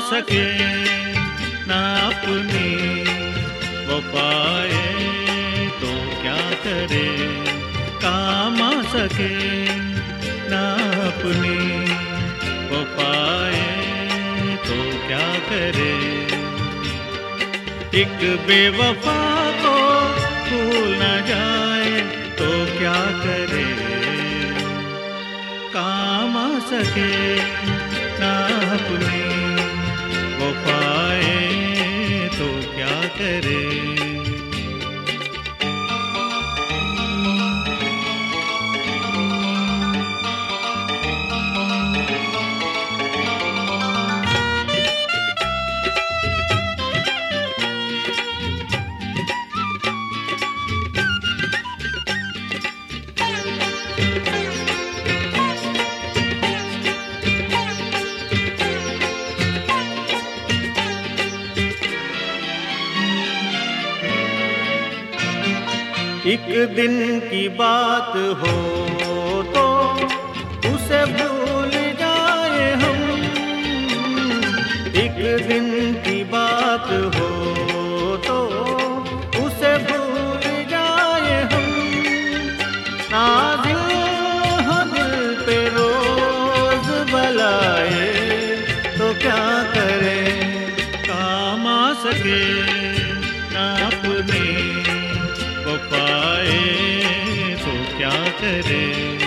सके ना अपनी वफाए तो क्या करे, काम आ सके ना अपनी वफाए तो क्या करे। एक बेवफा को भूल न जाए तो क्या करे, काम आ सके ना अपनी वफाए तो क्या करे। एक दिन की बात हो तो उसे भूल जाए हम, एक दिन की बात हो तो उसे भूल जाए हम। नाज़िल हो दिल पे रोज बलाए तो क्या करे, काम आ सके ना अपने वफाए तो क्या करे।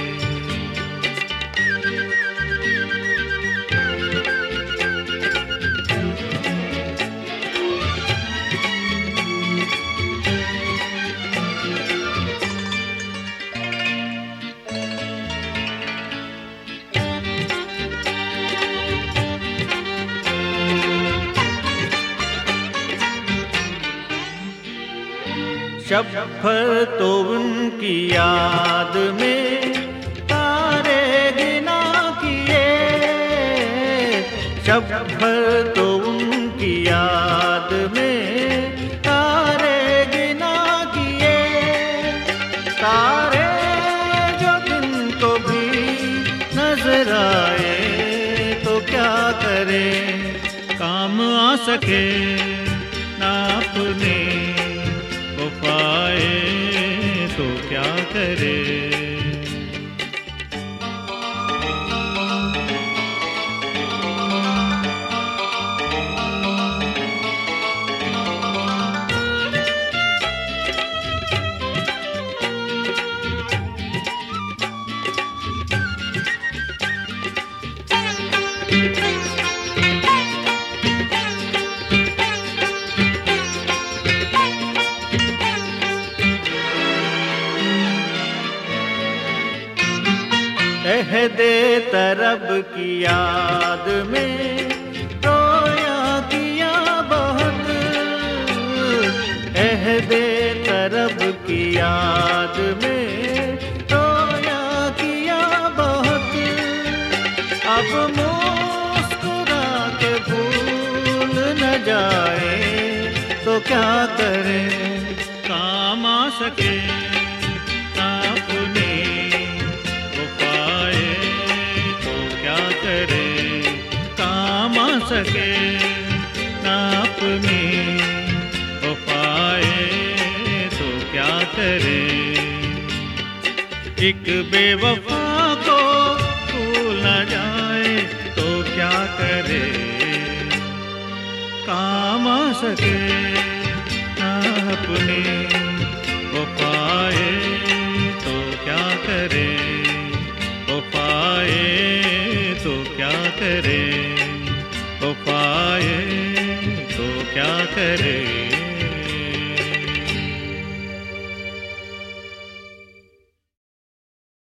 शब भर तो उनकी याद में तारे गिना किए, शब भर तो उनकी याद में तारे गिना किए। तारे जो दिन को भी नजर आए तो क्या करे, काम आ सके ना अपने वफाए तो क्या करे। अहदे तरब की याद में रोया किया बहुत, अहदे तरब की याद में रोया किया बहुत। अब मुस्कुरा के भूल न जाए तो क्या करे, काम आ सके ना अपने काम आ सके ना अपनी वफाए तो क्या करे। एक बेवफा को भूल न जाए तो क्या करे, काम आ सके ना अपनी वफाए तो क्या करे, वफाए तो क्या करे, वफाए तो क्या करे।